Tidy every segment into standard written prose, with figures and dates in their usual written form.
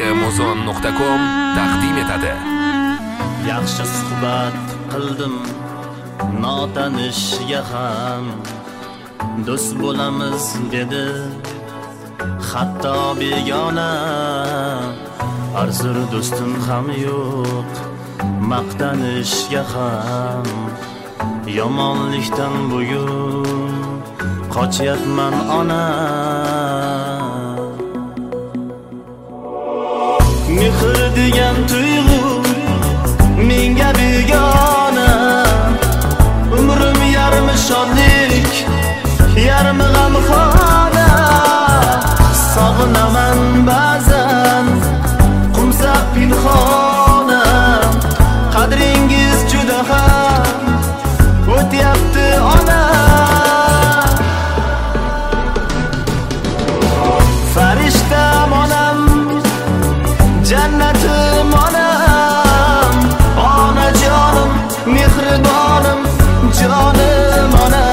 xmuzon.com taqdim etadi. Yaxshi suhbat qildim notanishga ham, do'st bo'lamiz dedi hatto begona. Arzir do'stim ham yo'q, maqtanishga ham, yomonlikdan bugun qochyapman ona. Mehr degan tuyg'u menga begona, umrim yarmi shodlik, yarmi g'amxona. Sog'inaman ba'zan qumsaq pinhona, qadringiz juda ham o'tyapti ona. Farishtam onam, jannatim onam, onajonim, mehribonim, jonim ona.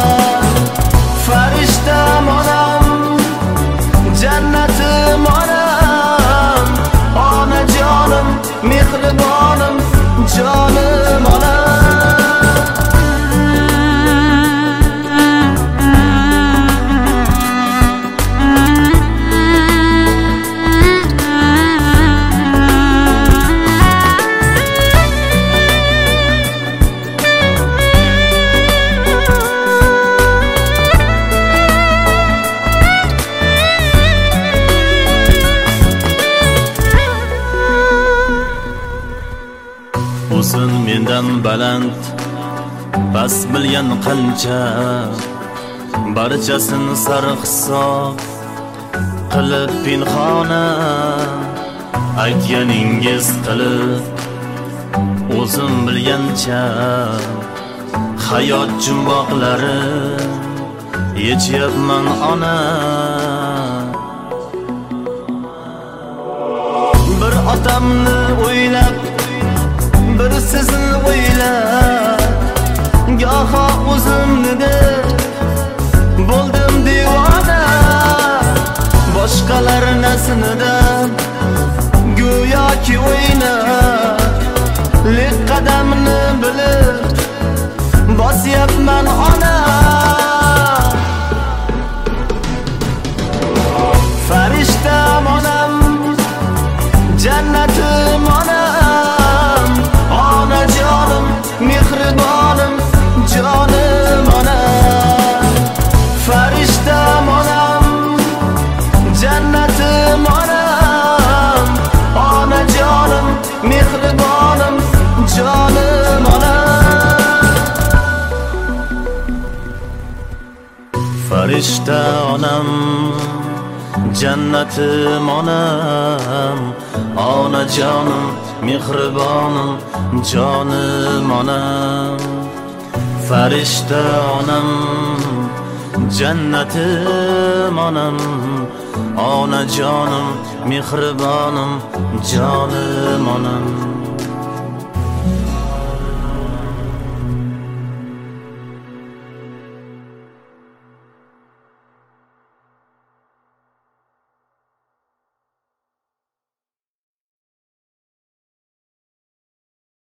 Farishtam onam, jannatim onam, onajonim, mehribonim, jonim ona. O'zin mendan baland, bas bilgan qancha, barchasini sarhisob qilib pinhona. Aytganingiz qilib o'zim bilgancha, hayot jumboqlari yechyapman ona. Bir otamni o'ylab, bir sizni o'ylab, goho o'zimni bo'ldim devona. Boshqalar nasinidan go'yoki o'ynab, lek qadamni bilib bosyapman ona. Farishtam onam, jannatim onam, onajonim, mehribonim, jonim ona. Farishtam onam, jannatim onam, onajonim, mehribonim, jonim ona. Farishta onam, jannatim onam, onajonim, mehribonim, jonim onam. Farishta onam, jannatim onam, onajonim, mehribonim, jonim onam.